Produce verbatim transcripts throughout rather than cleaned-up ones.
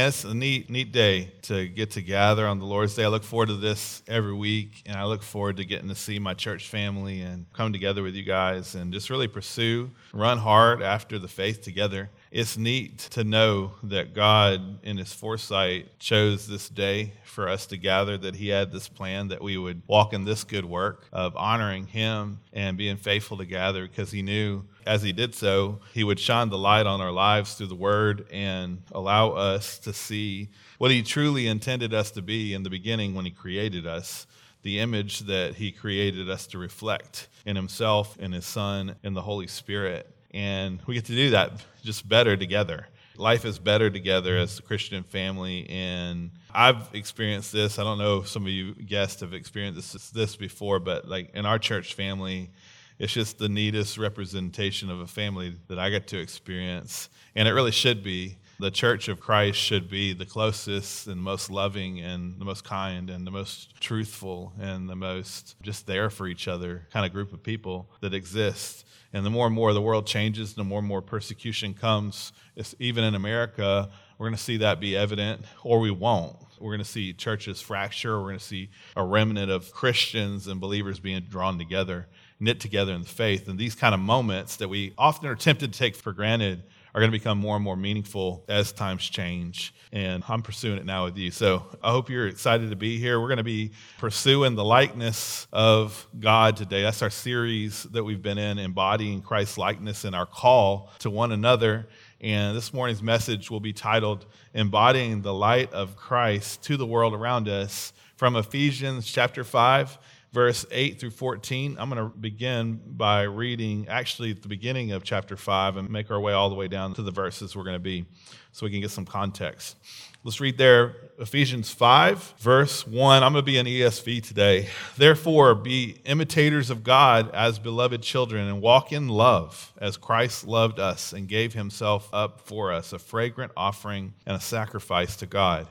man, it's a neat, neat day to get to gather on the Lord's Day. I look forward to this every week, and I look forward to getting to see my church family and come together with you guys and just really pursue, run hard after the faith together. It's neat to know that God, in His foresight, chose this day for us to gather, that He had this plan that we would walk in this good work of honoring Him and being faithful to gather, because He knew as He did so, He would shine the light on our lives through the Word and allow us to see what He truly intended us to be in the beginning when He created us, the image that He created us to reflect in Himself, in His Son, in the Holy Spirit. And we get to do that just better together. Life is better together as a Christian family, and I've experienced this. I don't know if some of you guests have experienced this, this before, but like in our church family, it's just the neatest representation of a family that I get to experience, and it really should be. The Church of Christ should be the closest and most loving and the most kind and the most truthful and the most just there for each other kind of group of people that exist. And the more and more the world changes, the more and more persecution comes. It's, even in America, we're going to see that be evident, or we won't. We're going to see churches fracture. We're going to see a remnant of Christians and believers being drawn together, knit together in the faith. And these kind of moments that we often are tempted to take for granted are going to become more and more meaningful as times change. And I'm pursuing it now with you. So I hope you're excited to be here. We're going to be pursuing the likeness of God today. That's our series that we've been in, embodying Christ's likeness and our call to one another. And this morning's message will be titled, Embodying the Light of Christ to the World Around Us, from Ephesians chapter five, verse eight through fourteen. I'm going to begin by reading actually at the beginning of chapter five and make our way all the way down to the verses we're going to be, so we can get some context. Let's read there, Ephesians five, verse one. I'm going to be in E S V today. Therefore, be imitators of God as beloved children, and walk in love as Christ loved us and gave Himself up for us, a fragrant offering and a sacrifice to God.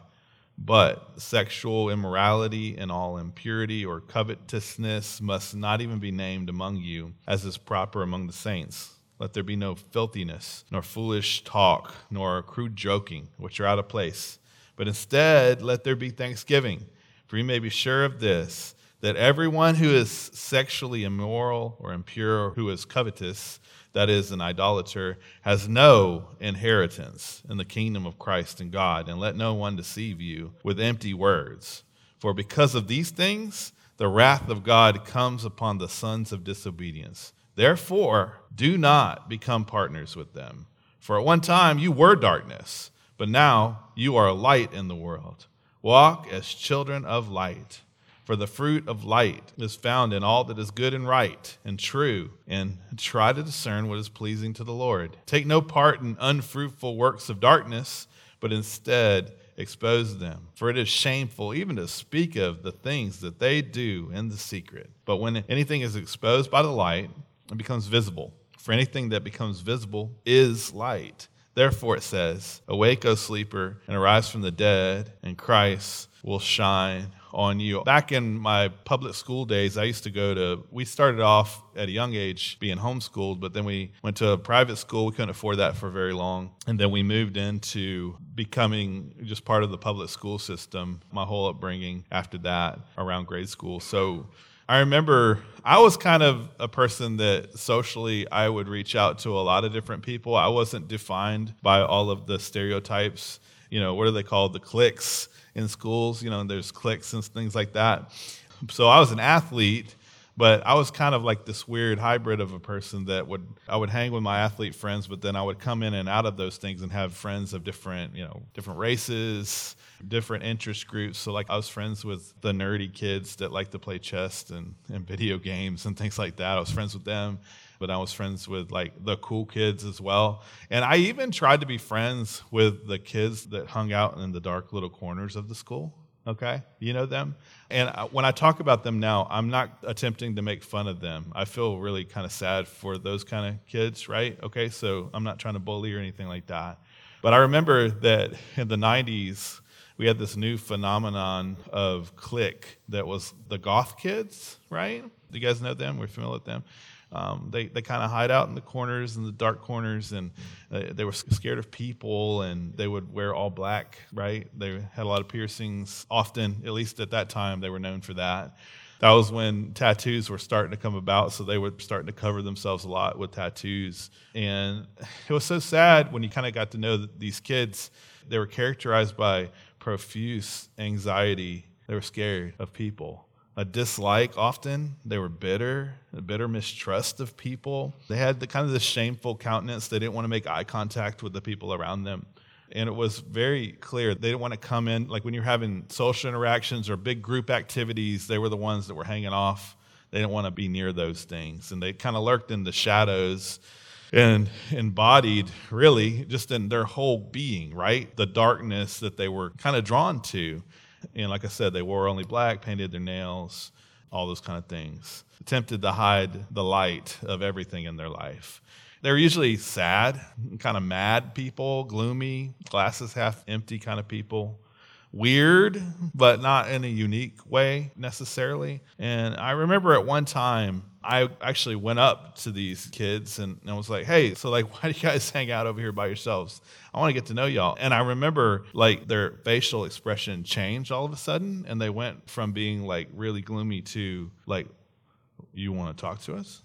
But sexual immorality and all impurity or covetousness must not even be named among you, as is proper among the saints. Let there be no filthiness, nor foolish talk, nor crude joking, which are out of place. But instead, let there be thanksgiving. For you may be sure of this, that everyone who is sexually immoral or impure, or who is covetous, that is, an idolater, has no inheritance in the kingdom of Christ and God. And let no one deceive you with empty words. For because of these things, the wrath of God comes upon the sons of disobedience. Therefore, do not become partners with them. For at one time you were darkness, but now you are light in the world. Walk as children of light. For the fruit of light is found in all that is good and right and true, and try to discern what is pleasing to the Lord. Take no part in unfruitful works of darkness, but instead expose them. For it is shameful even to speak of the things that they do in the secret. But when anything is exposed by the light, it becomes visible. For anything that becomes visible is light. Therefore it says, awake, O sleeper, and arise from the dead, and Christ will shine on you. Back in my public school days, I used to go to, we started off at a young age being homeschooled, but then we went to a private school. We couldn't afford that for very long. And then we moved into becoming just part of the public school system, my whole upbringing after that, around grade school. So I remember I was kind of a person that socially I would reach out to a lot of different people. I wasn't defined by all of the stereotypes. You know, what are they called? The cliques in schools. You know, there's cliques and things like that. So I was an athlete, but I was kind of like this weird hybrid of a person that would, I would hang with my athlete friends, but then I would come in and out of those things and have friends of different, you know, different races, different interest groups. So like I was friends with the nerdy kids that like to play chess and, and video games and things like that. I was friends with them, but I was friends with like the cool kids as well. And I even tried to be friends with the kids that hung out in the dark little corners of the school. Okay, you know them? And when I talk about them now, I'm not attempting to make fun of them. I feel really kind of sad for those kind of kids, right? Okay, so I'm not trying to bully or anything like that. But I remember that in the nineties, we had this new phenomenon of clique that was the goth kids, right? Do you guys know them? We're familiar with them. Um, they they kind of hide out in the corners, in the dark corners, and uh, they were scared of people, and they would wear all black, right? They had a lot of piercings. Often, at least at that time, they were known for that. That was when tattoos were starting to come about, so they were starting to cover themselves a lot with tattoos. And it was so sad when you kind of got to know that these kids. They were characterized by profuse anxiety. They were scared of people. A dislike often. They were bitter, a bitter mistrust of people. They had the kind of the shameful countenance. They didn't want to make eye contact with the people around them. And it was very clear. They didn't want to come in, like when you're having social interactions or big group activities, they were the ones that were hanging off. They didn't want to be near those things. And they kind of lurked in the shadows and embodied really just in their whole being, right? The darkness that they were kind of drawn to. And like I said, they wore only black, painted their nails, all those kind of things. Attempted to hide the light of everything in their life. They're usually sad, kind of mad people, gloomy, glasses half empty kind of people. Weird, but not in a unique way necessarily. And I remember at one time, I actually went up to these kids and, and was like, hey, so like, why do you guys hang out over here by yourselves? I want to get to know y'all. And I remember like their facial expression changed all of a sudden. And they went from being like really gloomy to like, you want to talk to us?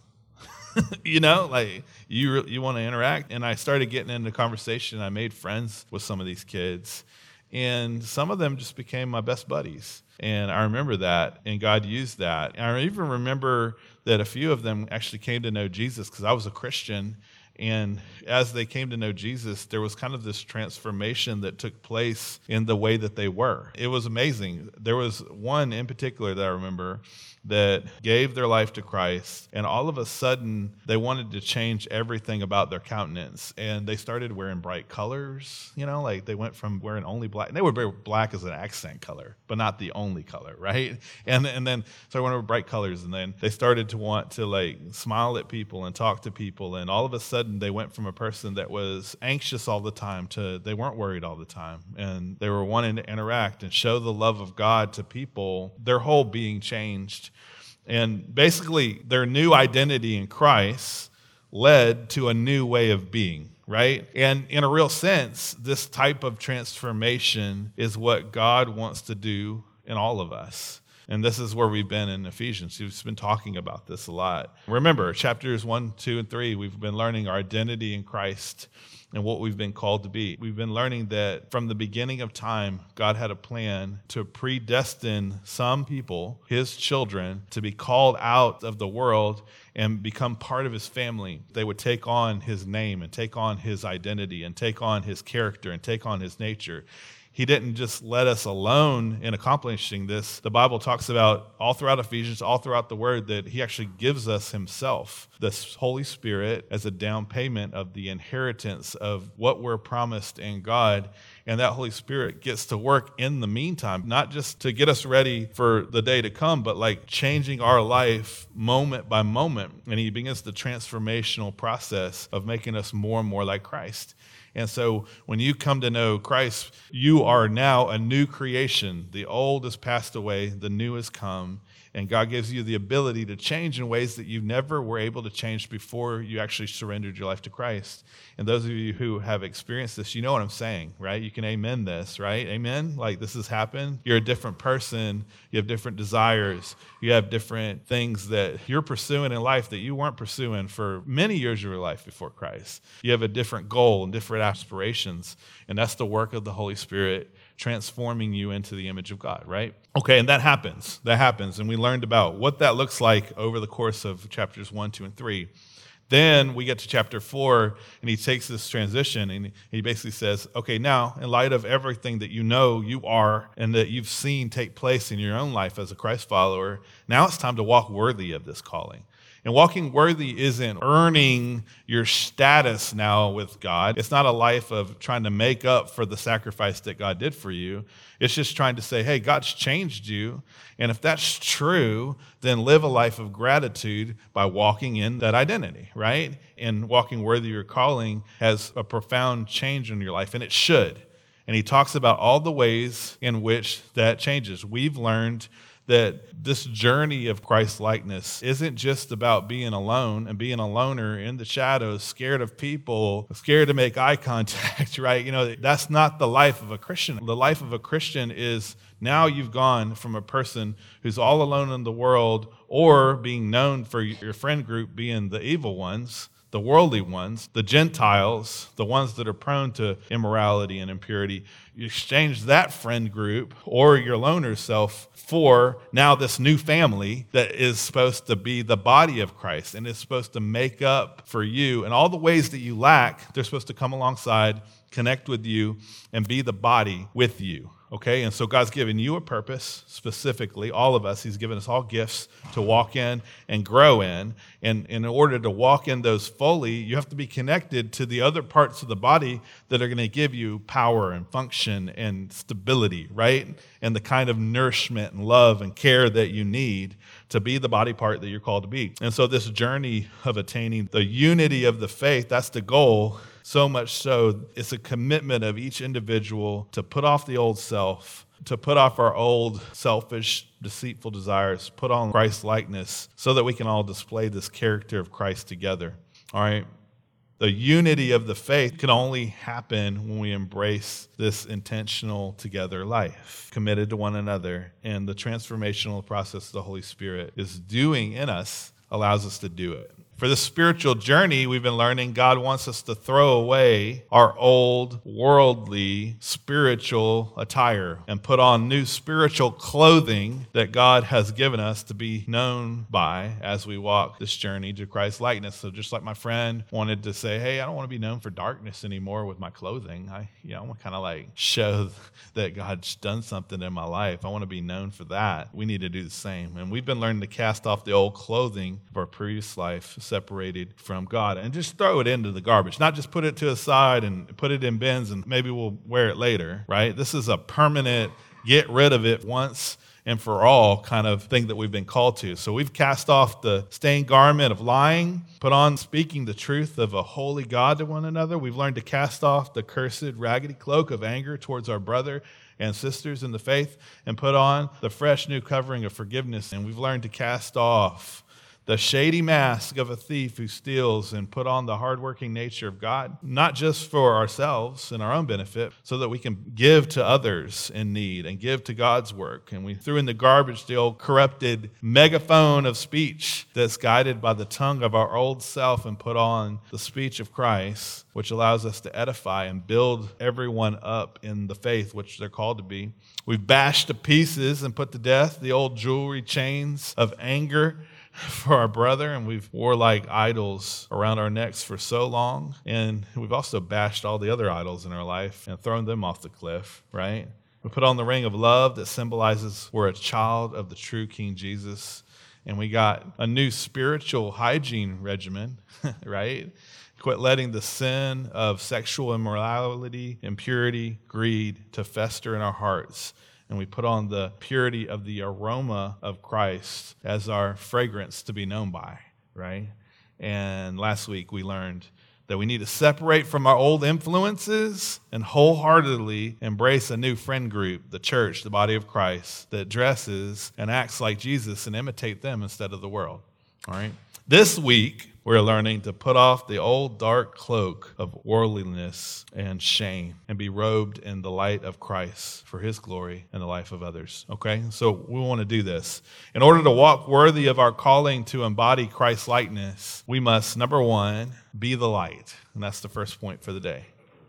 you know, like you you want to interact. And I started getting into conversation. I made friends with some of these kids. And some of them just became my best buddies. And I remember that, and God used that. And I even remember that a few of them actually came to know Jesus because I was a Christian. And as they came to know Jesus, there was kind of this transformation that took place in the way that they were. It was amazing. There was one in particular that I remember that gave their life to Christ, and all of a sudden, they wanted to change everything about their countenance, and they started wearing bright colors, you know, like they went from wearing only black, and they would wear black as an accent color, but not the only color, right? And and then, so I went over bright colors, and then they started to want to, like, smile at people and talk to people, and all of a sudden, they went from a person that was anxious all the time to they weren't worried all the time, and they were wanting to interact and show the love of God to people. Their whole being changed. And basically, their new identity in Christ led to a new way of being, right? And in a real sense, this type of transformation is what God wants to do in all of us. And this is where we've been in Ephesians. He's been talking about this a lot. Remember, chapters one, two, and three, we've been learning our identity in Christ and what we've been called to be. We've been learning that from the beginning of time, God had a plan to predestine some people, his children, to be called out of the world and become part of his family. They would take on his name and take on his identity and take on his character and take on his nature. He didn't just let us alone in accomplishing this. The Bible talks about all throughout Ephesians, all throughout the Word, that he actually gives us himself, the Holy Spirit, as a down payment of the inheritance of what we're promised in God. And that Holy Spirit gets to work in the meantime, not just to get us ready for the day to come, but like changing our life moment by moment. And he begins the transformational process of making us more and more like Christ. And so when you come to know Christ, you are now a new creation. The old has passed away, the new has come, and God gives you the ability to change in ways that you never were able to change before you actually surrendered your life to Christ. And those of you who have experienced this, you know what I'm saying, right? You can amen this, right? Amen? Like this has happened. You're a different person. You have different desires. You have different things that you're pursuing in life that you weren't pursuing for many years of your life before Christ. You have a different goal and different aspirations, and that's the work of the Holy Spirit transforming you into the image of God, right? Okay, and that happens. That happens, and we learned about what that looks like over the course of chapters one, two, and three. Then we get to chapter four, and he takes this transition, and he basically says, okay, now, in light of everything that you know you are and that you've seen take place in your own life as a Christ follower, now it's time to walk worthy of this calling. And walking worthy isn't earning your status now with God. It's not a life of trying to make up for the sacrifice that God did for you. It's just trying to say, hey, God's changed you. And if that's true, then live a life of gratitude by walking in that identity, right? And walking worthy of your calling has a profound change in your life, and it should. And he talks about all the ways in which that changes. We've learned that this journey of Christ-likeness isn't just about being alone and being a loner in the shadows, scared of people, scared to make eye contact, right? You know, that's not the life of a Christian. The life of a Christian is now you've gone from a person who's all alone in the world or being known for your friend group being the evil ones, the worldly ones, the Gentiles, the ones that are prone to immorality and impurity. You exchange that friend group or your loner self for now this new family that is supposed to be the body of Christ and is supposed to make up for you. And all the ways that you lack, they're supposed to come alongside, connect with you, and be the body with you. Okay, and so God's given you a purpose specifically, all of us. He's given us all gifts to walk in and grow in. And in order to walk in those fully, you have to be connected to the other parts of the body that are going to give you power and function and stability, right? And the kind of nourishment and love and care that you need to be the body part that you're called to be. And so this journey of attaining the unity of the faith, that's the goal. So much so, it's a commitment of each individual to put off the old self, to put off our old selfish, deceitful desires, put on Christ's likeness so that we can all display this character of Christ together. All right? The unity of the faith can only happen when we embrace this intentional together life, committed to one another, and the transformational process the Holy Spirit is doing in us allows us to do it. For the spiritual journey we've been learning, God wants us to throw away our old, worldly, spiritual attire and put on new spiritual clothing that God has given us to be known by as we walk this journey to Christ's likeness. So just like my friend wanted to say, hey, I don't want to be known for darkness anymore with my clothing. I, you know, I want to kind of like show that God's done something in my life. I want to be known for that. We need to do the same. And we've been learning to cast off the old clothing of our previous life, separated from God, and just throw it into the garbage, not just put it to a side and put it in bins and maybe we'll wear it later, right? This is a permanent get rid of it once and for all kind of thing that we've been called to. So we've cast off the stained garment of lying, put on speaking the truth of a holy God to one another. We've learned to cast off the cursed raggedy cloak of anger towards our brother and sisters in the faith and put on the fresh new covering of forgiveness. And we've learned to cast off the shady mask of a thief who steals and put on the hardworking nature of God, not just for ourselves and our own benefit, so that we can give to others in need and give to God's work. And we threw in the garbage the old corrupted megaphone of speech that's guided by the tongue of our old self and put on the speech of Christ, which allows us to edify and build everyone up in the faith, which they're called to be. We've bashed to pieces and put to death the old jewelry chains of anger for our brother, and we've wore like idols around our necks for so long, and we've also bashed all the other idols in our life and thrown them off the cliff, right? We put on the ring of love that symbolizes we're a child of the true King Jesus, and we got a new spiritual hygiene regimen, right? Quit letting the sin of sexual immorality, impurity, greed to fester in our hearts. And we put on the purity of the aroma of Christ as our fragrance to be known by, right? And last week we learned that we need to separate from our old influences and wholeheartedly embrace a new friend group, the church, the body of Christ, that dresses and acts like Jesus and imitate them instead of the world, all right? This week, we're learning to put off the old dark cloak of worldliness and shame and be robed in the light of Christ for his glory and the life of others, okay? So we want to do this. In order to walk worthy of our calling to embody Christ's likeness, we must, number one, be the light. And that's the first point for the day.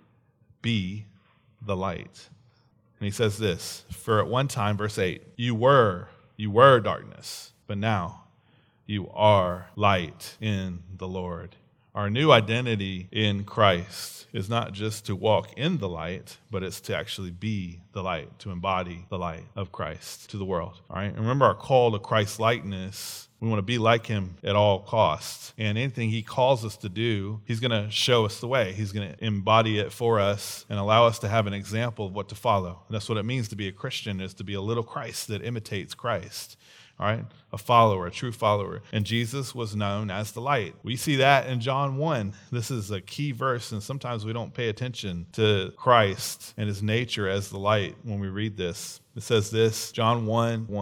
Be the light. And he says this, for at one time, verse eight, you were, you were darkness, but now you are light in the Lord. Our new identity in Christ is not just to walk in the light, but it's to actually be the light, to embody the light of Christ to the world. All right. And remember our call to Christ's likeness. We want to be like him at all costs. And anything he calls us to do, he's going to show us the way. He's going to embody it for us and allow us to have an example of what to follow. And that's what it means to be a Christian, is to be a little Christ that imitates Christ. All right, a follower, a true follower. And Jesus was known as the light. We see that in John one. This is a key verse, and sometimes we don't pay attention to Christ and his nature as the light when we read this. It says this, John one one,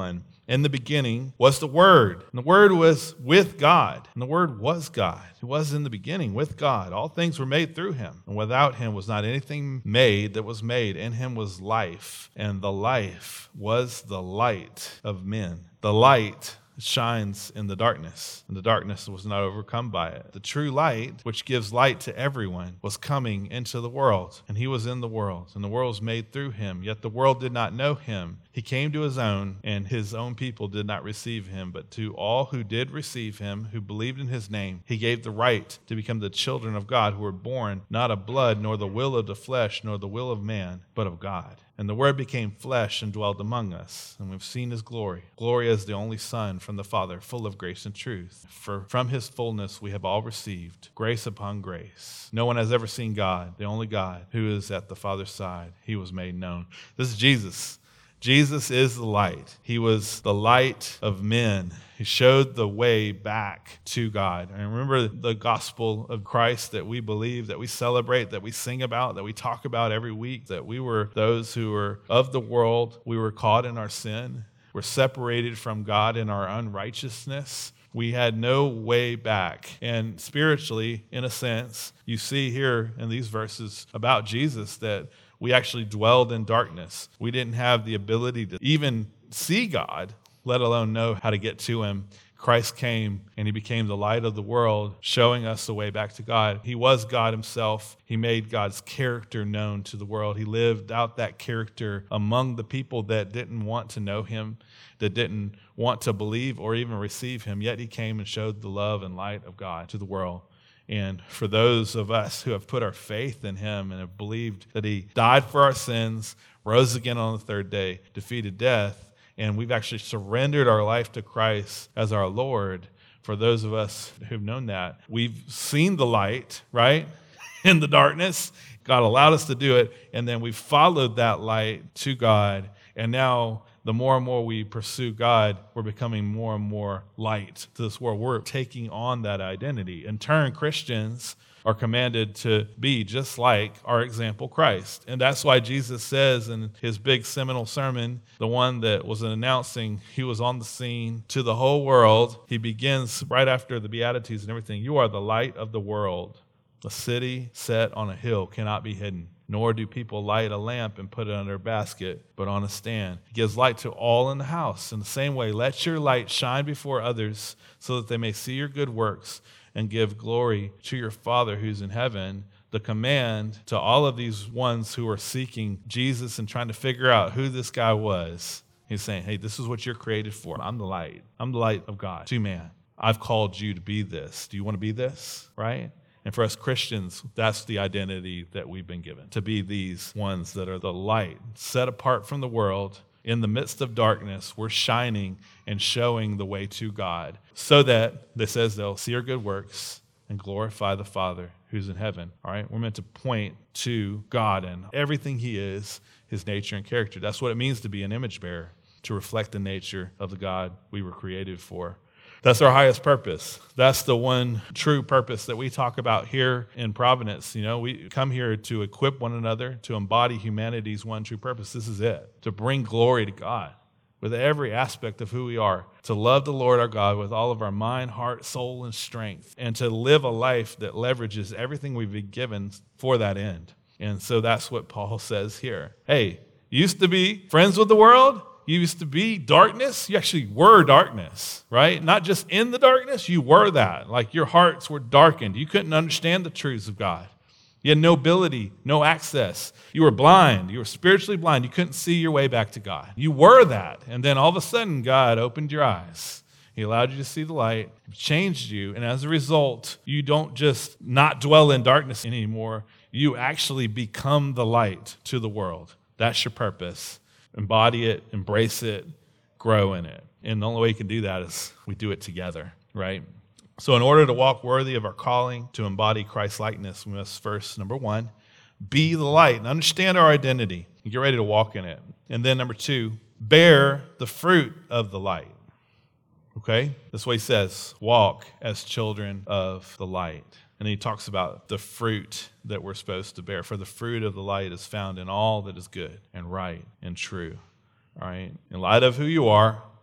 In the beginning was the Word, and the Word was with God, and the Word was God. He was in the beginning with God. All things were made through him, and without him was not anything made that was made. In him was life, and the life was the light of men. The light shines in the darkness, and the darkness was not overcome by it. The true light, which gives light to everyone, was coming into the world, and he was in the world, and the world was made through him, yet the world did not know him. He came to his own, and his own people did not receive him, but to all who did receive him, who believed in his name, he gave the right to become the children of God, who were born not of blood, nor the will of the flesh, nor the will of man, but of God. And the Word became flesh and dwelled among us, and we've seen his glory. Glory as the only Son from the Father, full of grace and truth. For from his fullness we have all received grace upon grace. No one has ever seen God, the only God, who is at the Father's side. He was made known. This is Jesus. Jesus is the light. He was the light of men. He showed the way back to God. And remember the gospel of Christ that we believe, that we celebrate, that we sing about, that we talk about every week, that we were those who were of the world. We were caught in our sin. We're separated from God in our unrighteousness. We had no way back. And spiritually, in a sense, you see here in these verses about Jesus that we actually dwelled in darkness. We didn't have the ability to even see God, let alone know how to get to him. Christ came and he became the light of the world, showing us the way back to God. He was God himself. He made God's character known to the world. He lived out that character among the people that didn't want to know him, that didn't want to believe or even receive him. Yet he came and showed the love and light of God to the world. And for those of us who have put our faith in him and have believed that he died for our sins, rose again on the third day, defeated death, and we've actually surrendered our life to Christ as our Lord, for those of us who've known that, we've seen the light, right, in the darkness. God allowed us to do it, and then we followed that light to God, and now the more and more we pursue God, we're becoming more and more light to this world. We're taking on that identity. In turn, Christians are commanded to be just like our example, Christ. And that's why Jesus says in his big seminal sermon, the one that was announcing he was on the scene to the whole world, he begins right after the Beatitudes and everything, "You are the light of the world. A city set on a hill cannot be hidden. Nor do people light a lamp and put it under a basket, but on a stand. He gives light to all in the house. In the same way, let your light shine before others so that they may see your good works and give glory to your Father who's in heaven." The command to all of these ones who are seeking Jesus and trying to figure out who this guy was, he's saying, hey, this is what you're created for. I'm the light. I'm the light of God to man. I've called you to be this. Do you want to be this? Right? And for us Christians, that's the identity that we've been given, to be these ones that are the light, set apart from the world. In the midst of darkness, we're shining and showing the way to God, so that, it says, they'll see our good works and glorify the Father who's in heaven. All right, we're meant to point to God and everything he is, his nature and character. That's what it means to be an image bearer, to reflect the nature of the God we were created for. That's our highest purpose. That's the one true purpose that we talk about here in Providence. You know, we come here to equip one another, to embody humanity's one true purpose. This is it, to bring glory to God with every aspect of who we are, to love the Lord our God with all of our mind, heart, soul, and strength, and to live a life that leverages everything we've been given for that end. And so that's what Paul says here. Hey, you used to be friends with the world? You used to be darkness. You actually were darkness, right? Not just in the darkness, you were that. Like your hearts were darkened. You couldn't understand the truths of God. You had no ability, no access. You were blind. You were spiritually blind. You couldn't see your way back to God. You were that. And then all of a sudden, God opened your eyes. He allowed you to see the light, changed you. And as a result, you don't just not dwell in darkness anymore. You actually become the light to the world. That's your purpose. Embody it, embrace it, grow in it. And the only way you can do that is we do it together, right? So in order to walk worthy of our calling, to embody Christ-likeness, we must first, number one, be the light and understand our identity and get ready to walk in it. And then number two, bear the fruit of the light. Okay? That's what he says, walk as children of the light. And he talks about the fruit that we're supposed to bear. For the fruit of the light is found in all that is good and right and true. All right? In light of who you are,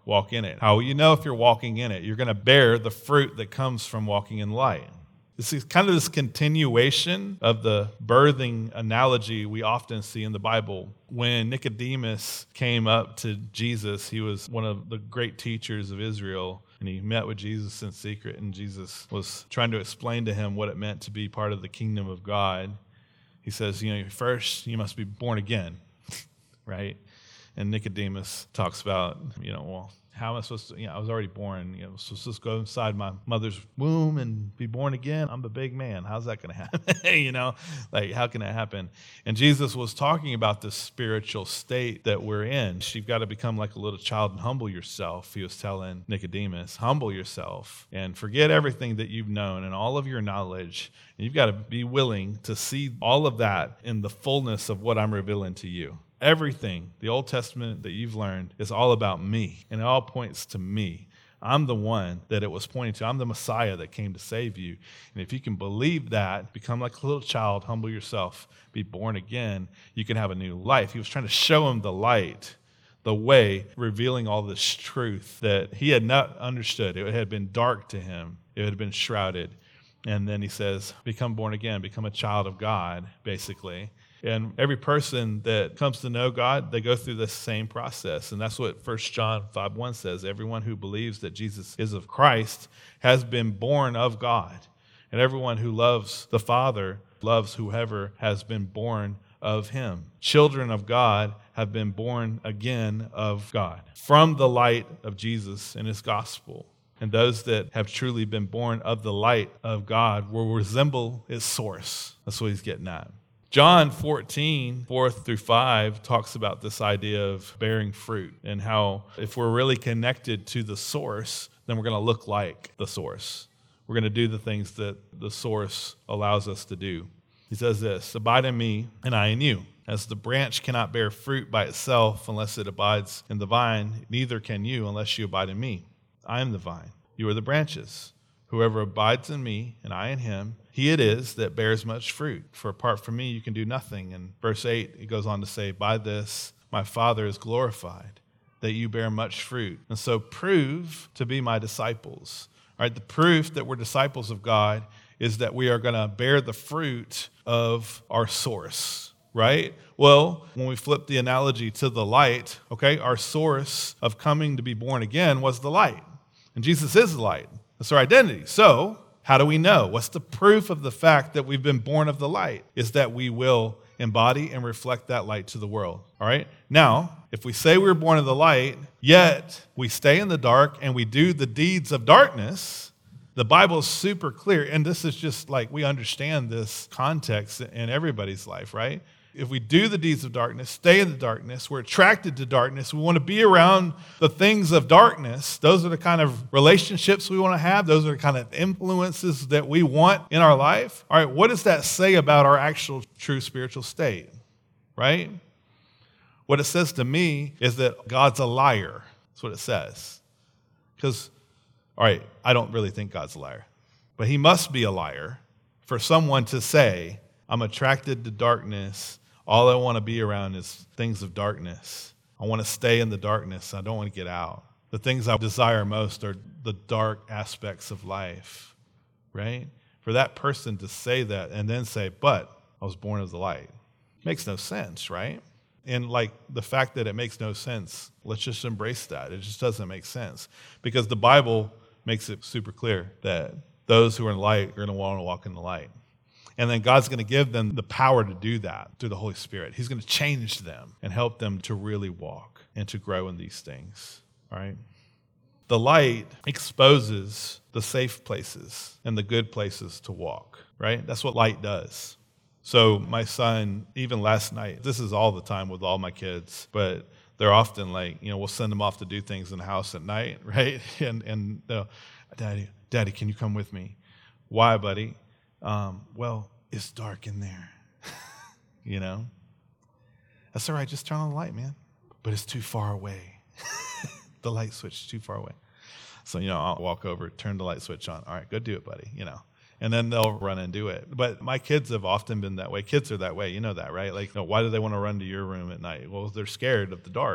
walk in it. How will you know if you're walking in it? You're going to bear the fruit that comes from walking in light. This is kind of this continuation of the birthing analogy we often see in the Bible. When Nicodemus came up to Jesus, he was one of the great teachers of Israel, and he met with Jesus in secret, and Jesus was trying to explain to him what it meant to be part of the kingdom of God. He says, you know, first you must be born again, right? And Nicodemus talks about, you know, well, how am I supposed to, you know, I was already born, you know, so let's just go inside my mother's womb and be born again. I'm a big man. How's that going to happen? you know, like, how can that happen? And Jesus was talking about this spiritual state that we're in. You've got to become like a little child and humble yourself. He was telling Nicodemus, humble yourself and forget everything that you've known and all of your knowledge. And you've got to be willing to see all of that in the fullness of what I'm revealing to you. Everything, the Old Testament that you've learned, is all about me, and it all points to me. I'm the one that it was pointing to. I'm the Messiah that came to save you. And if you can believe that, become like a little child, humble yourself, be born again, you can have a new life. He was trying to show him the light, the way, revealing all this truth that he had not understood. It had been dark to him. It had been shrouded. And then he says, become born again, become a child of God, basically. And every person that comes to know God, they go through this same process. And that's what First John five one says. Everyone who believes that Jesus is of Christ has been born of God. And everyone who loves the Father loves whoever has been born of him. Children of God have been born again of God, from the light of Jesus and his gospel. And those that have truly been born of the light of God will resemble its source. That's what he's getting at. John fourteen, four through five, talks about this idea of bearing fruit and how if we're really connected to the source, then we're going to look like the source. We're going to do the things that the source allows us to do. He says this, abide in me and I in you. As the branch cannot bear fruit by itself unless it abides in the vine, neither can you unless you abide in me. I am the vine, you are the branches. Whoever abides in me and I in him, he it is that bears much fruit. For apart from me, you can do nothing. And verse eight, it goes on to say, by this my Father is glorified, that you bear much fruit. And so prove to be my disciples. All right, the proof that we're disciples of God is that we are going to bear the fruit of our source, right? Well, when we flip the analogy to the light, okay, our source of coming to be born again was the light. And Jesus is the light. That's our identity. So, how do we know? What's the proof of the fact that we've been born of the light? Is that we will embody and reflect that light to the world. All right? Now, if we say we're born of the light, yet we stay in the dark and we do the deeds of darkness, the Bible is super clear. And this is just like we understand this context in everybody's life, right? If we do the deeds of darkness, stay in the darkness, we're attracted to darkness, we want to be around the things of darkness, those are the kind of relationships we want to have, those are the kind of influences that we want in our life. All right, what does that say about our actual true spiritual state, right? What it says to me is that God's a liar. That's what it says. Because, all right, I don't really think God's a liar, but he must be a liar for someone to say, I'm attracted to darkness. All I want to be around is things of darkness. I want to stay in the darkness. I don't want to get out. The things I desire most are the dark aspects of life, right? For that person to say that and then say, but I was born of the light, makes no sense, right? And like the fact that it makes no sense, let's just embrace that. It just doesn't make sense because the Bible makes it super clear that those who are in light are going to want to walk in the light. And then God's going to give them the power to do that through the Holy Spirit. He's going to change them and help them to really walk and to grow in these things, all right? The light exposes the safe places and the good places to walk, right? That's what light does. So my son, even last night, this is all the time with all my kids, but they're often like, you know, we'll send them off to do things in the house at night, right? And, and they'll, Daddy, Daddy, can you come with me? Why, buddy? Um, well, it's dark in there, you know? That's all right, just turn on the light, man. But it's too far away. The light switch is too far away. So, you know, I'll walk over, turn the light switch on. All right, go do it, buddy, you know? And then they'll run and do it. But my kids have often been that way. Kids are that way, you know that, right? Like, you know, why do they want to run to your room at night? Well, they're scared of the dark.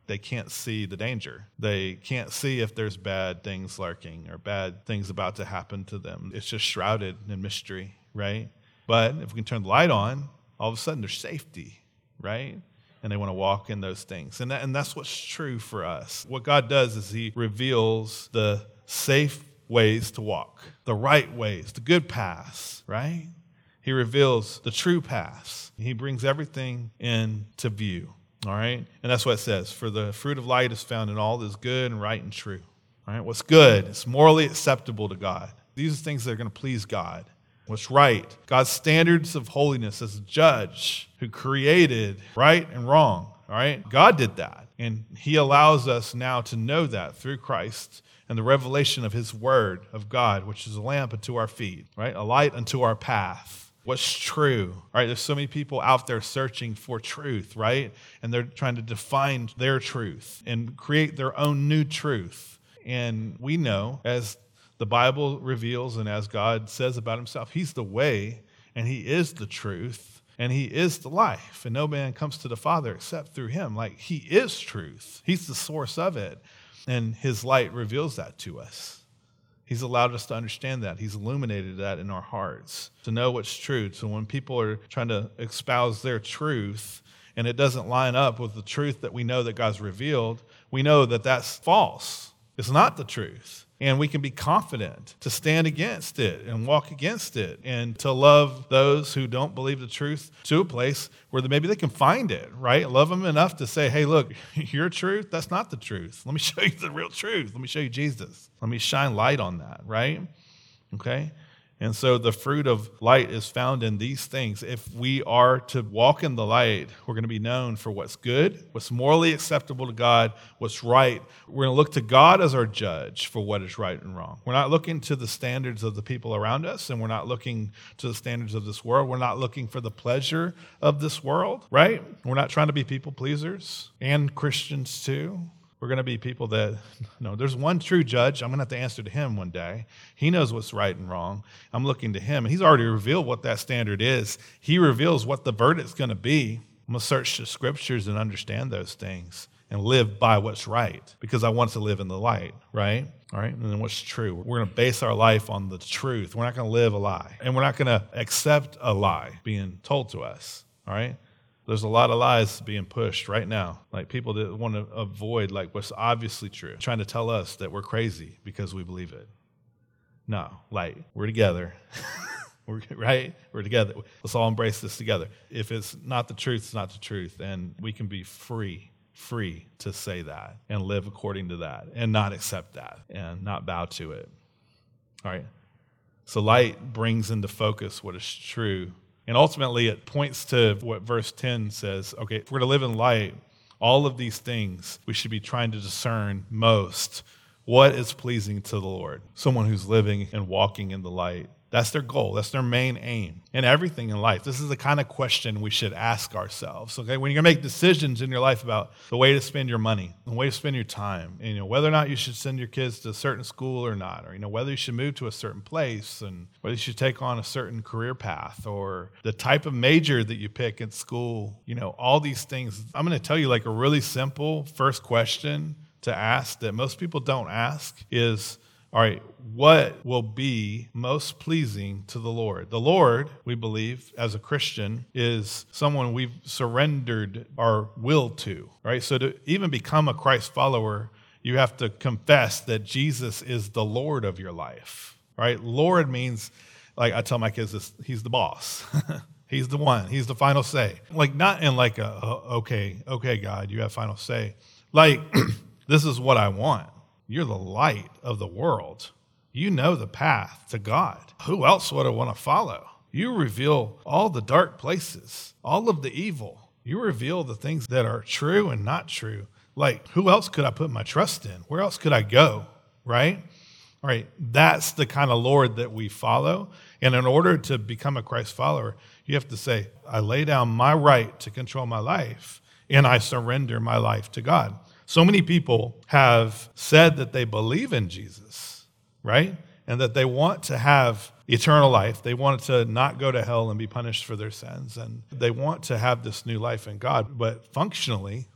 they can't see the danger. They can't see if there's bad things lurking or bad things about to happen to them. It's just shrouded in mystery, right? But if we can turn the light on, all of a sudden there's safety, right? And they want to walk in those things. And, that, and that's what's true for us. What God does is he reveals the safe ways to walk, the right ways, the good paths, right? He reveals the true paths. He brings everything into view, all right? And that's what it says. For the fruit of light is found in all that is good and right and true, all right? What's good is morally acceptable to God. These are things that are going to please God. What's right? God's standards of holiness as a judge who created right and wrong, all right? God did that, and he allows us now to know that through Christ and the revelation of his word of God, which is a lamp unto our feet, right? A light unto our path. What's true, right? There's so many people out there searching for truth, right? And they're trying to define their truth and create their own new truth. And we know, as the Bible reveals and as God says about himself, he's the way and he is the truth and he is the life. And no man comes to the Father except through him. Like, he is truth. He's the source of it. And his light reveals that to us. He's allowed us to understand that. He's illuminated that in our hearts, to know what's true. So when people are trying to espouse their truth and it doesn't line up with the truth that we know that God's revealed, we know that that's false. It's not the truth. And we can be confident to stand against it and walk against it and to love those who don't believe the truth to a place where maybe they can find it, right? Love them enough to say, hey, look, your truth, that's not the truth. Let me show you the real truth. Let me show you Jesus. Let me shine light on that, right? Okay? And so the fruit of light is found in these things. If we are to walk in the light, we're going to be known for what's good, what's morally acceptable to God, what's right. We're going to look to God as our judge for what is right and wrong. We're not looking to the standards of the people around us, and we're not looking to the standards of this world. We're not looking for the pleasure of this world, right? We're not trying to be people pleasers, and Christians too. We're going to be people that, no, there's one true judge. I'm going to have to answer to him one day. He knows what's right and wrong. I'm looking to him. And he's already revealed what that standard is. He reveals what the verdict's going to be. I'm going to search the scriptures and understand those things and live by what's right because I want to live in the light, right? All right, and then what's true? We're going to base our life on the truth. We're not going to live a lie. And we're not going to accept a lie being told to us, all right? There's a lot of lies being pushed right now, like people that want to avoid like what's obviously true, trying to tell us that we're crazy because we believe it. No, like we're together, we're, right? We're together. Let's all embrace this together. If it's not the truth, it's not the truth, and we can be free, free to say that and live according to that and not accept that and not bow to it. All right. So light brings into focus what is true. And ultimately, it points to what verse ten says. Okay, if we're to live in light, all of these things, we should be trying to discern most what is pleasing to the Lord. Someone who's living and walking in the light. That's their goal. That's their main aim in everything in life. This is the kind of question we should ask ourselves. Okay, when you're going to make decisions in your life about the way to spend your money, the way to spend your time, and you know whether or not you should send your kids to a certain school or not, or you know whether you should move to a certain place, and whether you should take on a certain career path, or the type of major that you pick in school. You know, all these things. I'm going to tell you like a really simple first question to ask that most people don't ask is, all right, what will be most pleasing to the Lord? The Lord, we believe, as a Christian, is someone we've surrendered our will to, right? So to even become a Christ follower, you have to confess that Jesus is the Lord of your life, right? Lord means, like I tell my kids this, he's the boss. He's the one. He's the final say. Like not in like a, okay, okay, God, you have final say. Like, this is what I want. You're the light of the world. You know the path to God. Who else would I want to follow? You reveal all the dark places, all of the evil. You reveal the things that are true and not true. Like, who else could I put my trust in? Where else could I go, right? All right, that's the kind of Lord that we follow. And in order to become a Christ follower, you have to say, I lay down my right to control my life, and I surrender my life to God. So many people have said that they believe in Jesus, right? And that they want to have eternal life. They want to not go to hell and be punished for their sins. And they want to have this new life in God. But functionally,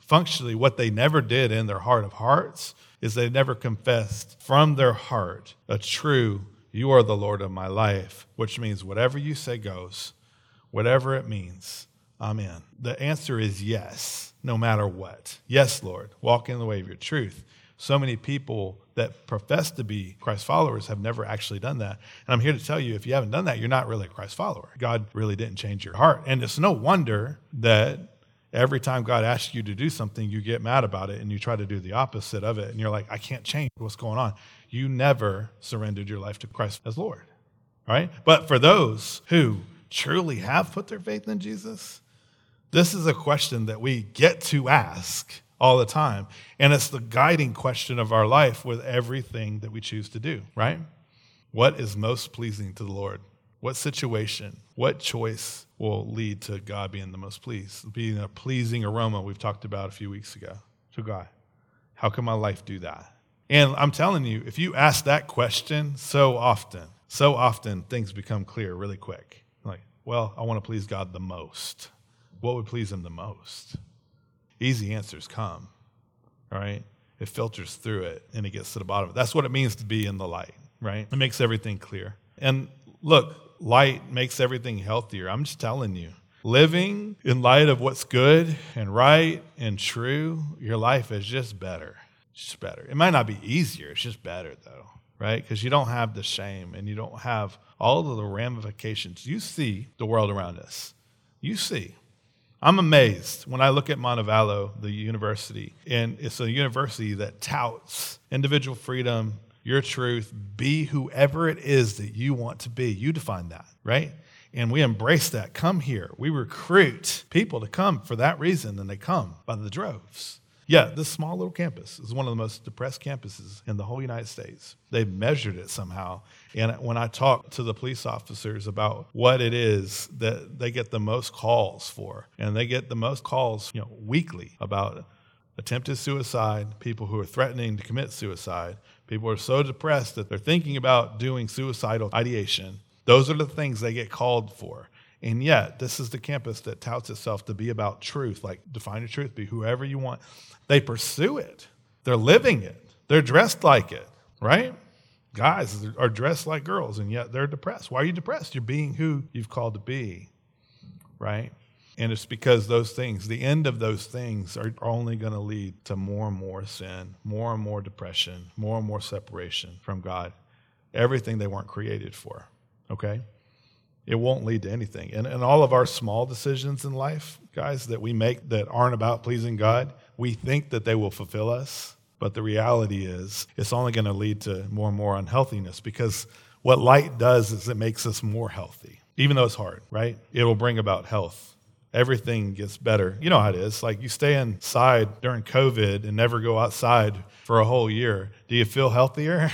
Functionally, what they never did in their heart of hearts is they never confessed from their heart a true, you are the Lord of my life, which means whatever you say goes, whatever it means, I'm in. The answer is yes, no matter what. Yes, Lord, walk in the way of your truth. So many people that profess to be Christ followers have never actually done that. And I'm here to tell you, if you haven't done that, you're not really a Christ follower. God really didn't change your heart. And it's no wonder that every time God asks you to do something, you get mad about it and you try to do the opposite of it. And you're like, I can't change what's going on. You never surrendered your life to Christ as Lord, right? But for those who truly have put their faith in Jesus, this is a question that we get to ask all the time. And it's the guiding question of our life with everything that we choose to do, right? What is most pleasing to the Lord? What situation, what choice will lead to God being the most pleased, being a pleasing aroma we've talked about a few weeks ago to God? How can my life do that? And I'm telling you, if you ask that question so often, so often things become clear really quick. Like, well, I want to please God the most. What would please him the most? Easy answers come, all right? It filters through it, and it gets to the bottom of it. That's what it means to be in the light, right? It makes everything clear. And look, light makes everything healthier. I'm just telling you. Living in light of what's good and right and true, your life is just better. Just better. It might not be easier. It's just better, though, right? Because you don't have the shame, and you don't have all of the ramifications. You see the world around us. You see. I'm amazed when I look at Montevallo, the university, and it's a university that touts individual freedom, your truth, be whoever it is that you want to be. You define that, right? And we embrace that. Come here. We recruit people to come for that reason, and they come by the droves. Yeah, this small little campus is one of the most depressed campuses in the whole United States. They've measured it somehow. And when I talk to the police officers about what it is that they get the most calls for, and they get the most calls, you know, weekly about attempted suicide, people who are threatening to commit suicide, people who are so depressed that they're thinking about doing suicidal ideation. Those are the things they get called for. And yet, this is the campus that touts itself to be about truth, like define your truth, be whoever you want. They pursue it. They're living it. They're dressed like it, right? Guys are dressed like girls, and yet they're depressed. Why are you depressed? You're being who you've called to be, right? And it's because those things, the end of those things are only going to lead to more and more sin, more and more depression, more and more separation from God. Everything they weren't created for, okay? It won't lead to anything. And, and all of our small decisions in life, guys, that we make that aren't about pleasing God, we think that they will fulfill us. But the reality is it's only going to lead to more and more unhealthiness, because what light does is it makes us more healthy, even though it's hard, right? It will bring about health. Everything gets better. You know how it is. Like you stay inside during COVID and never go outside for a whole year. Do you feel healthier?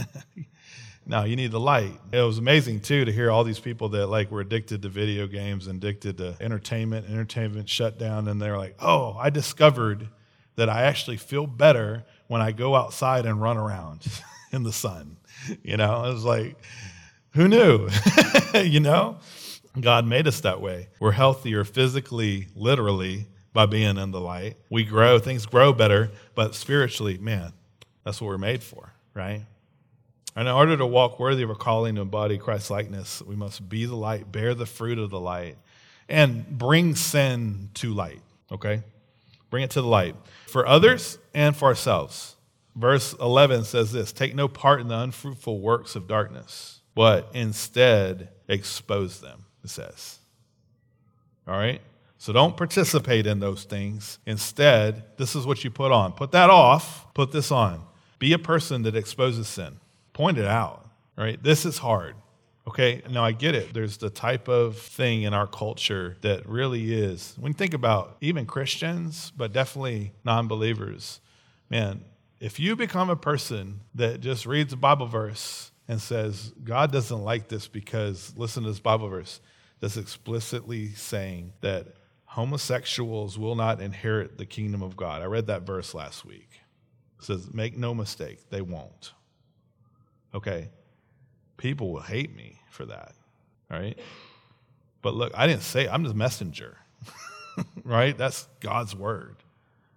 No, you need the light. It was amazing, too, to hear all these people that like were addicted to video games and addicted to entertainment, entertainment shut down, and they're like, oh, I discovered that I actually feel better when I go outside and run around in the sun. You know, I was like, who knew? You know, God made us that way. We're healthier physically, literally, by being in the light. We grow, things grow better, but spiritually, man, that's what we're made for, right? And in order to walk worthy of a calling to embody Christ's likeness, we must be the light, bear the fruit of the light, and bring sin to light, okay? Bring it to the light for others and for ourselves. Verse eleven says this, take no part in the unfruitful works of darkness, but instead expose them, it says. All right? So don't participate in those things. Instead, this is what you put on. Put that off, put this on. Be a person that exposes sin. Point it out, right? This is hard, okay? Now, I get it. There's the type of thing in our culture that really is, when you think about even Christians, but definitely non-believers, man, if you become a person that just reads a Bible verse and says, God doesn't like this because, listen to this Bible verse, that's explicitly saying that homosexuals will not inherit the kingdom of God. I read that verse last week. It says, make no mistake, they won't. Okay, people will hate me for that, all right? But look, I didn't say it. I'm just a messenger, right? That's God's word.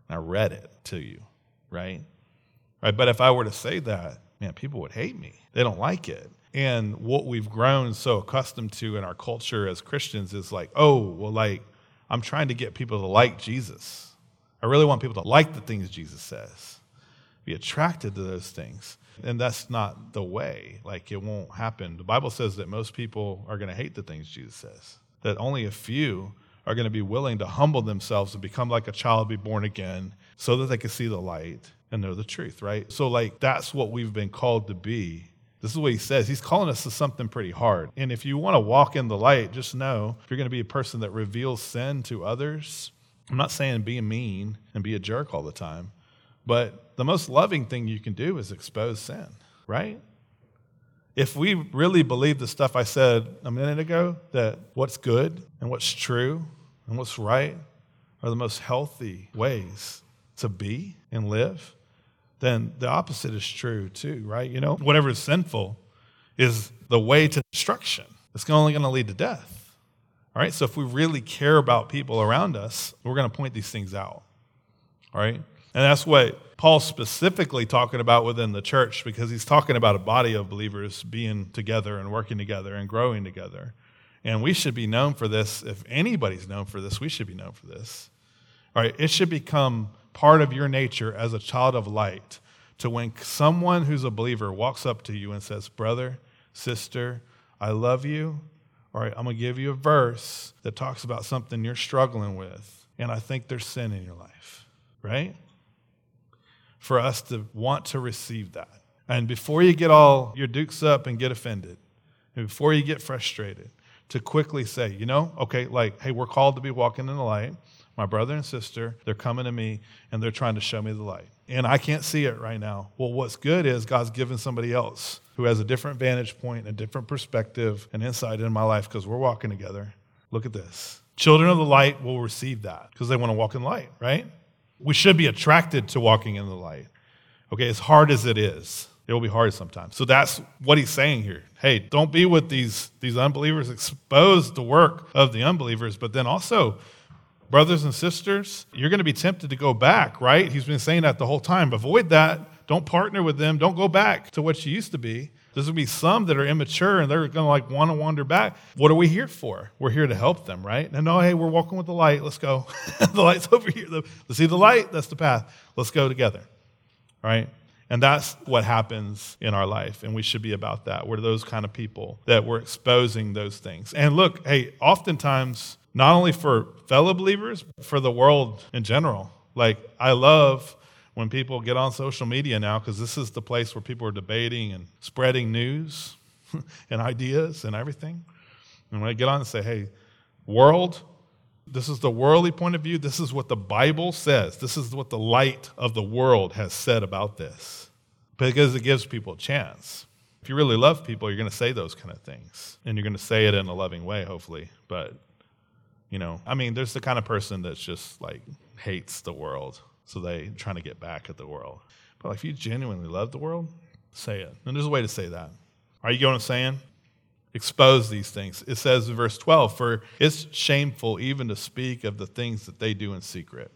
I read it to you, right? Right. But if I were to say that, man, people would hate me. They don't like it. And what we've grown so accustomed to in our culture as Christians is like, oh, well, like, I'm trying to get people to like Jesus. I really want people to like the things Jesus says, be attracted to those things. And that's not the way. Like, it won't happen. The Bible says that most people are going to hate the things Jesus says, that only a few are going to be willing to humble themselves and become like a child, be born again, so that they can see the light and know the truth, right? So, like, that's what we've been called to be. This is what he says. He's calling us to something pretty hard. And if you want to walk in the light, just know if you're going to be a person that reveals sin to others, I'm not saying be mean and be a jerk all the time, but the most loving thing you can do is expose sin, right? If we really believe the stuff I said a minute ago, that what's good and what's true and what's right are the most healthy ways to be and live, then the opposite is true too, right? You know, whatever is sinful is the way to destruction. It's only going to lead to death. All right, so if we really care about people around us, we're going to point these things out. All right, and that's what Paul's specifically talking about within the church, because he's talking about a body of believers being together and working together and growing together. And we should be known for this. If anybody's known for this, we should be known for this. All right, it should become part of your nature as a child of light to when someone who's a believer walks up to you and says, brother, sister, I love you. All right, I'm going to give you a verse that talks about something you're struggling with, and I think there's sin in your life, right? For us to want to receive that. And before you get all your dukes up and get offended, and before you get frustrated, to quickly say, you know, okay, like, hey, we're called to be walking in the light. My brother and sister, they're coming to me, and they're trying to show me the light. And I can't see it right now. Well, what's good is God's given somebody else who has a different vantage point, a different perspective, and insight in my life because we're walking together. Look at this. Children of the light will receive that because they want to walk in light, right? We should be attracted to walking in the light. Okay, as hard as it is, it will be hard sometimes. So that's what he's saying here. Hey, don't be with these, these unbelievers. Expose the work of the unbelievers, but then also, brothers and sisters, you're going to be tempted to go back, right? He's been saying that the whole time. Avoid that. Don't partner with them. Don't go back to what you used to be. There's going to be some that are immature, and they're going to like want to wander back. What are we here for? We're here to help them, right? And no, hey, we're walking with the light. Let's go. The light's over here. Let's see the light. That's the path. Let's go together, right? And that's what happens in our life, and we should be about that. We're those kind of people that we're exposing those things. And look, hey, oftentimes, not only for fellow believers, but for the world in general. Like, I love when people get on social media now, because this is the place where people are debating and spreading news and ideas and everything. And when I get on and say, hey, world, this is the worldly point of view. This is what the Bible says. This is what the light of the world has said about this. Because it gives people a chance. If you really love people, you're going to say those kind of things. And you're going to say it in a loving way, hopefully. But you know, I mean, there's the kind of person that's just like hates the world, so they trying to get back at the world. But like, if you genuinely love the world, say it. And there's a way to say that. Are you get what I'm saying? Expose these things. It says in verse twelve, for it's shameful even to speak of the things that they do in secret.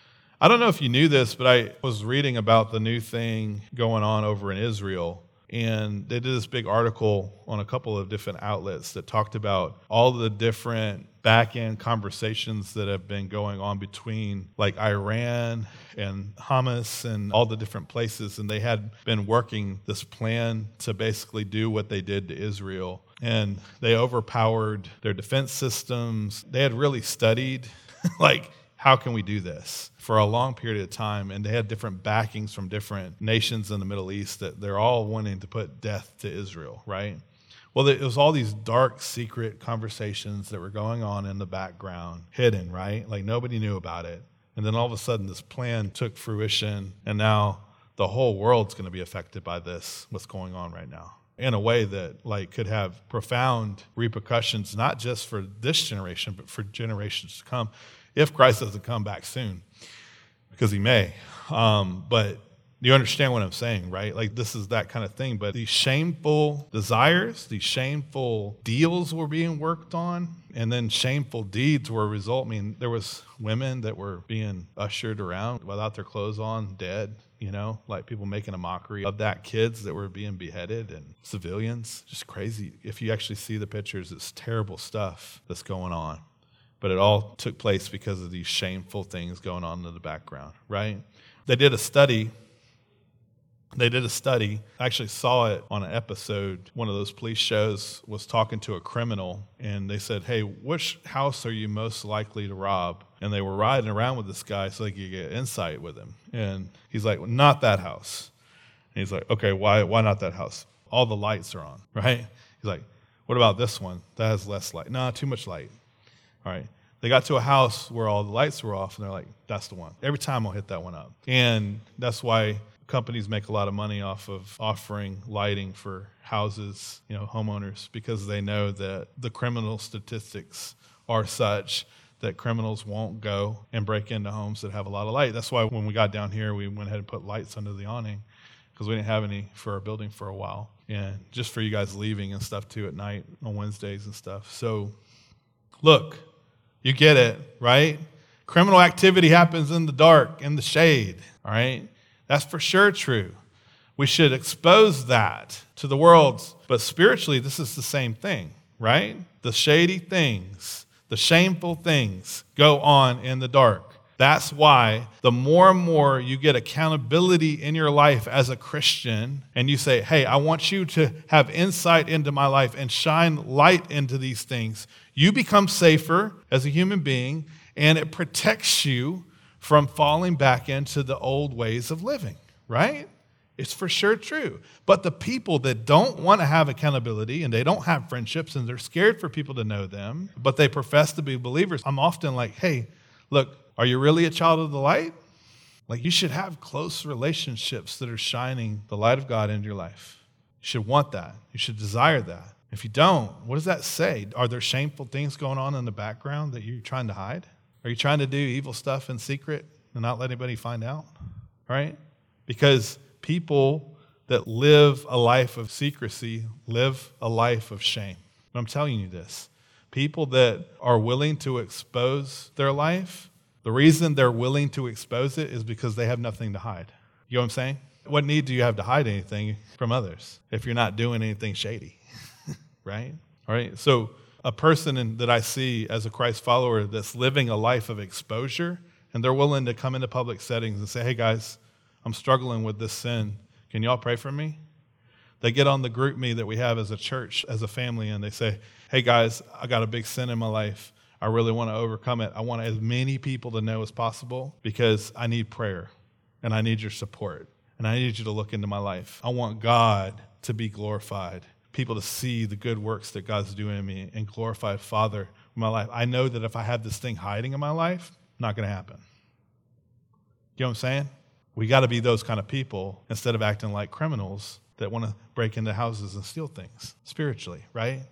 I don't know if you knew this, but I was reading about the new thing going on over in Israel. And they did this big article on a couple of different outlets that talked about all the different back-end conversations that have been going on between like Iran and Hamas and all the different places. And they had been working this plan to basically do what they did to Israel. And they overpowered their defense systems. They had really studied like, how can we do this for a long period of time? And they had different backings from different nations in the Middle East that they're all wanting to put death to Israel, right? Well, it was all these dark, secret conversations that were going on in the background, hidden, right? Like nobody knew about it. And then all of a sudden this plan took fruition, and now the whole world's going to be affected by this, what's going on right now, in a way that like could have profound repercussions, not just for this generation, but for generations to come. If Christ doesn't come back soon, because he may. Um, but You understand what I'm saying, right? Like this is that kind of thing. But these shameful desires, these shameful deals were being worked on, and then shameful deeds were a result. I mean, there was women that were being ushered around without their clothes on, dead, you know, like people making a mockery of that, kids that were being beheaded and civilians. Just crazy. If you actually see the pictures, it's terrible stuff that's going on. But it all took place because of these shameful things going on in the background, right? They did a study. They did a study. I actually saw it on an episode. One of those police shows was talking to a criminal, and they said, hey, which house are you most likely to rob? And they were riding around with this guy so they could get insight with him. And he's like, well, not that house. And he's like, okay, why, why not that house? All the lights are on, right? He's like, what about this one? That has less light. No, too much light. All right. They got to a house where all the lights were off, and they're like, that's the one. Every time I'll hit that one up. And that's why companies make a lot of money off of offering lighting for houses, you know, homeowners, because they know that the criminal statistics are such that criminals won't go and break into homes that have a lot of light. That's why when we got down here, we went ahead and put lights under the awning, because we didn't have any for our building for a while. And just for you guys leaving and stuff too at night on Wednesdays and stuff. So look, you get it, right? Criminal activity happens in the dark, in the shade, all right? That's for sure true. We should expose that to the world. But spiritually, this is the same thing, right? The shady things, the shameful things go on in the dark. That's why the more and more you get accountability in your life as a Christian, and you say, hey, I want you to have insight into my life and shine light into these things, you become safer as a human being, and it protects you from falling back into the old ways of living, right? It's for sure true. But the people that don't want to have accountability and they don't have friendships and they're scared for people to know them, but they profess to be believers, I'm often like, hey, look, are you really a child of the light? Like you should have close relationships that are shining the light of God into your life. You should want that. You should desire that. If you don't, what does that say? Are there shameful things going on in the background that you're trying to hide? Are you trying to do evil stuff in secret and not let anybody find out? Right? Because people that live a life of secrecy live a life of shame. I'm telling you this. People that are willing to expose their life, the reason they're willing to expose it is because they have nothing to hide. You know what I'm saying? What need do you have to hide anything from others if you're not doing anything shady? Right? All right. So a person in, that I see as a Christ follower that's living a life of exposure, and they're willing to come into public settings and say, hey guys, I'm struggling with this sin. Can y'all pray for me? They get on the group me that we have as a church, as a family, and they say, hey guys, I got a big sin in my life. I really want to overcome it. I want as many people to know as possible because I need prayer and I need your support and I need you to look into my life. I want God to be glorified. People to see the good works that God's doing in me and glorify Father in my life. I know that if I have this thing hiding in my life, not going to happen. You know what I'm saying? We got to be those kind of people instead of acting like criminals that want to break into houses and steal things spiritually, right?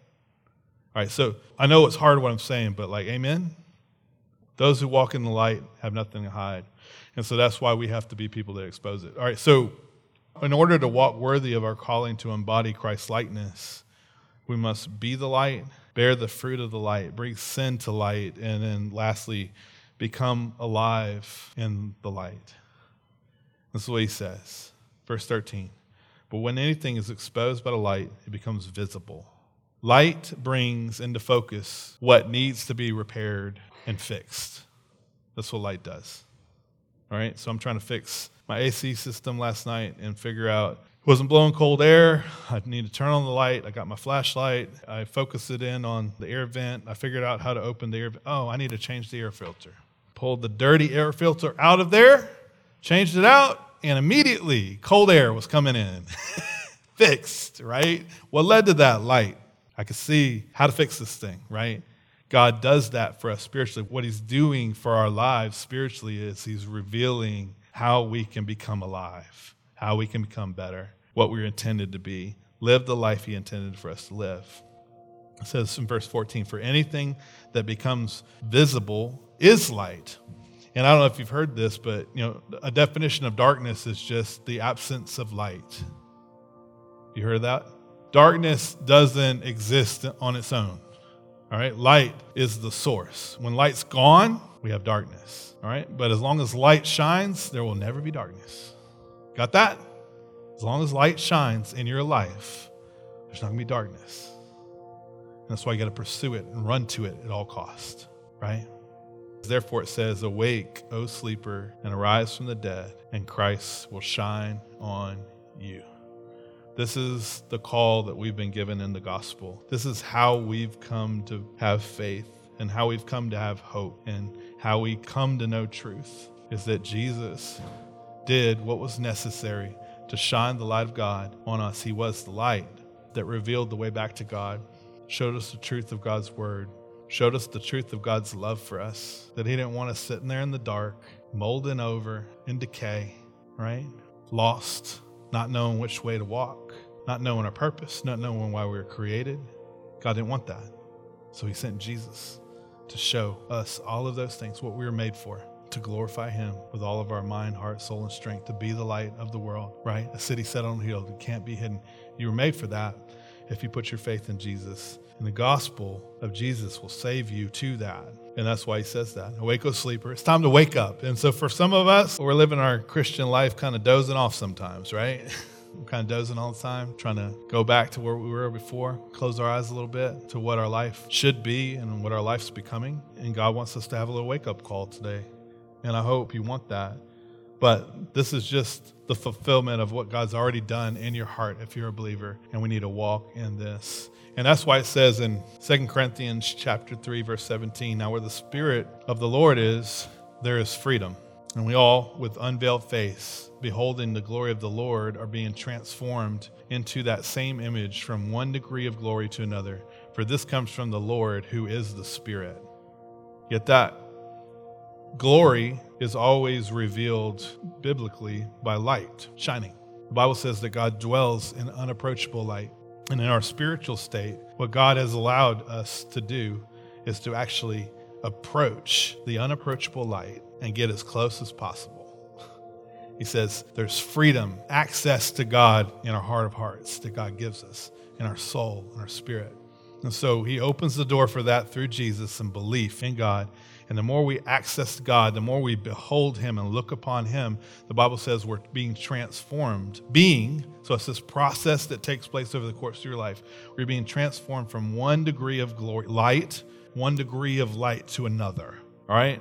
All right, so I know it's hard what I'm saying, but like, amen? Those who walk in the light have nothing to hide. And so that's why we have to be people that expose it. All right, so in order to walk worthy of our calling to embody Christ's likeness, we must be the light, bear the fruit of the light, bring sin to light, and then lastly, become alive in the light. This is what he says. Verse thirteen. But when anything is exposed by the light, it becomes visible. Light brings into focus what needs to be repaired and fixed. That's what light does. All right, so I'm trying to fix my A C system last night and figure out it wasn't blowing cold air. I need to turn on the light. I got my flashlight. I focused it in on the air vent. I figured out how to open the air vent. Oh, I need to change the air filter. Pulled the dirty air filter out of there, changed it out, and immediately cold air was coming in. Fixed, right? What led to that? Light. I could see how to fix this thing, right? God does that for us spiritually. What he's doing for our lives spiritually is he's revealing how we can become alive, how we can become better, what we're intended to be, live the life he intended for us to live. It says in verse fourteen, for anything that becomes visible is light. And I don't know if you've heard this, but you know, a definition of darkness is just the absence of light. You heard that? Darkness doesn't exist on its own. All right? Light is the source. When light's gone, we have darkness. All right? But as long as light shines, there will never be darkness. Got that? As long as light shines in your life, there's not going to be darkness. And that's why you got to pursue it and run to it at all costs. Right? Therefore it says, awake, O sleeper, and arise from the dead, and Christ will shine on you. This is the call that we've been given in the gospel. This is how we've come to have faith and how we've come to have hope and how we come to know truth, is that Jesus did what was necessary to shine the light of God on us. He was the light that revealed the way back to God, showed us the truth of God's word, showed us the truth of God's love for us, that he didn't want us sitting there in the dark, molding over in decay, right? Lost, not knowing which way to walk, not knowing our purpose, not knowing why we were created. God didn't want that. So he sent Jesus to show us all of those things, what we were made for, to glorify him with all of our mind, heart, soul, and strength, to be the light of the world, right? A city set on a hill that can't be hidden. You were made for that if you put your faith in Jesus. And the gospel of Jesus will save you to that. And that's why he says that. Awake, O sleeper. It's time to wake up. And so for some of us, we're living our Christian life kind of dozing off sometimes, right? We're kind of dozing all the time, trying to go back to where we were before, close our eyes a little bit to what our life should be and what our life's becoming. And God wants us to have a little wake-up call today. And I hope you want that. But this is just the fulfillment of what God's already done in your heart if you're a believer. And we need to walk in this. And that's why it says in Second Corinthians chapter three, verse seventeen, now where the Spirit of the Lord is, there is freedom. And we all, with unveiled face, beholding the glory of the Lord, are being transformed into that same image from one degree of glory to another. For this comes from the Lord, who is the Spirit. Get that? Glory is always revealed biblically by light, shining. The Bible says that God dwells in unapproachable light. And in our spiritual state, what God has allowed us to do is to actually approach the unapproachable light and get as close as possible. He says there's freedom, access to God in our heart of hearts that God gives us, in our soul, in our spirit. And so he opens the door for that through Jesus and belief in God. And the more we access God, the more we behold him and look upon him, the Bible says we're being transformed. Being, so it's this process that takes place over the course of your life. We're being transformed from one degree of glory, light, one degree of light to another. All right?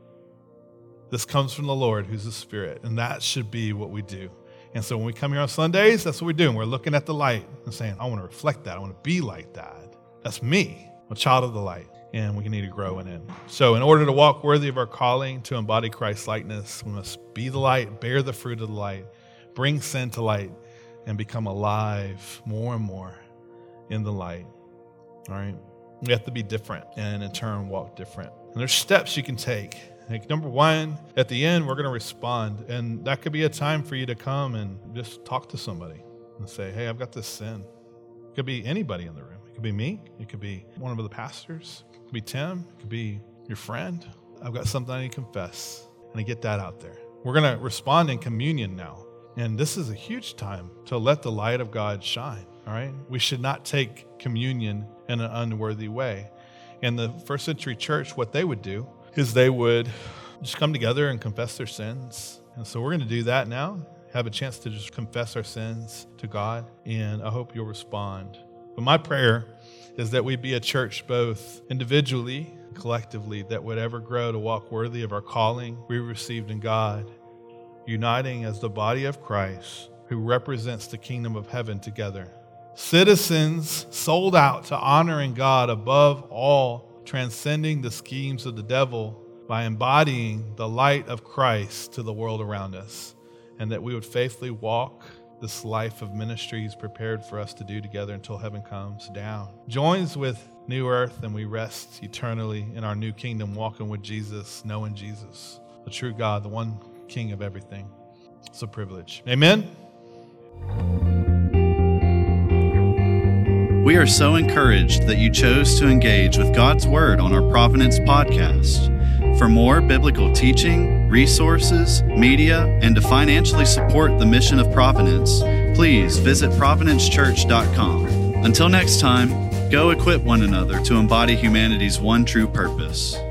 This comes from the Lord, who's the Spirit. And that should be what we do. And so when we come here on Sundays, that's what we're doing. We're looking at the light and saying, I want to reflect that. I want to be like that. That's me, a child of the light. And we need to grow in it. So in order to walk worthy of our calling, to embody Christ's likeness, we must be the light, bear the fruit of the light, bring sin to light, and become alive more and more in the light. All right? We have to be different and in turn walk different. And there's steps you can take. Like number one, at the end, we're going to respond. And that could be a time for you to come and just talk to somebody and say, hey, I've got this sin. It could be anybody in the room. It could be me. It could be one of the pastors. It could be Tim. It could be your friend. I've got something I need to confess. And I get that out there. We're going to respond in communion now. And this is a huge time to let the light of God shine. All right? We should not take communion in an unworthy way. In the first century church, what they would do is they would just come together and confess their sins. And so we're going to do that now. Have a chance to just confess our sins to God. And I hope you'll respond. But my prayer is that we be a church both individually and collectively that would ever grow to walk worthy of our calling we received in God, uniting as the body of Christ who represents the kingdom of heaven together. Citizens sold out to honoring God above all, transcending the schemes of the devil by embodying the light of Christ to the world around us, and that we would faithfully walk this life of ministry He's prepared for us to do together until heaven comes down. Joins with new earth, and we rest eternally in our new kingdom, walking with Jesus, knowing Jesus, the true God, the one King of everything. It's a privilege. Amen. We are so encouraged that you chose to engage with God's Word on our Providence podcast. For more biblical teaching, resources, media, and to financially support the mission of Providence, please visit providence church dot com. Until next time, go equip one another to embody humanity's one true purpose.